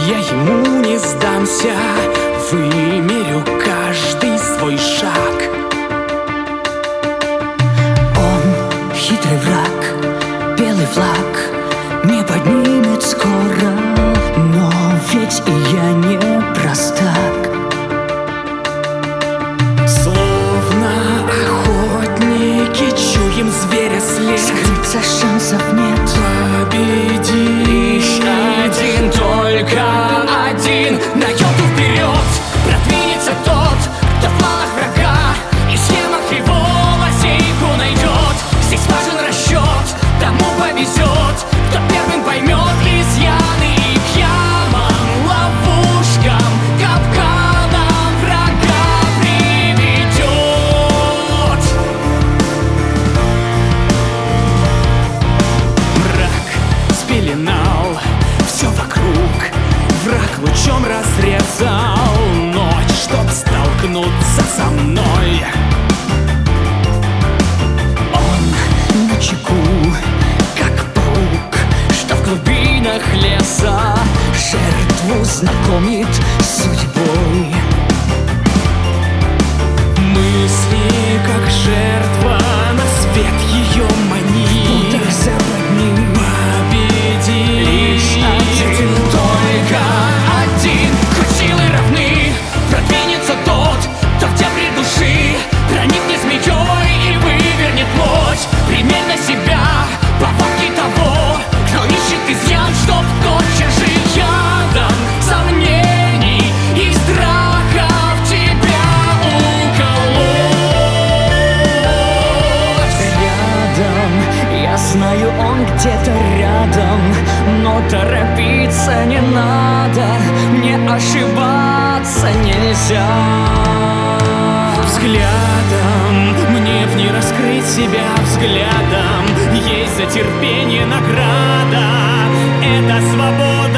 Я ему не сдамся, вымерю каждый свой шаг. Он хитрый враг, белый флаг не поднимет скоро, но ведь и я не простак. Словно охотники чуем зверя след. Скрыться шансов нет. Победи лишь один, только один. На елку вперед продвинется тот, кто в планах врага и схемах его лазейку найдет. Здесь важен расчет, тому повезет, кто первым поймет изъяны и к ямам, ловушкам, капканам врага приведет. Мрак спеленал все вокруг, враг лучом разрезал ночь, чтоб столкнуться со мной. Он на чеку, Как паук, что в глубинах леса жертву знакомит с судьбой. мысли, как жертва, на свет ее манит. Удар западни. Победи лишь один, только один. Хоть силы равны, продвинется тот, кто в дебри души проникнет змеей и вывернет плоть. Примерь на себя повадки того, кто ищет изъян, чтоб тотчас же ядом сомнений и страхов тебя уколоть. Рядом, я знаю, он где-то рядом, но торопиться не надо, мне ошибаться нельзя. Взглядом мне в ней раскрыть себя взглядом. Есть за терпение награда, это свобода.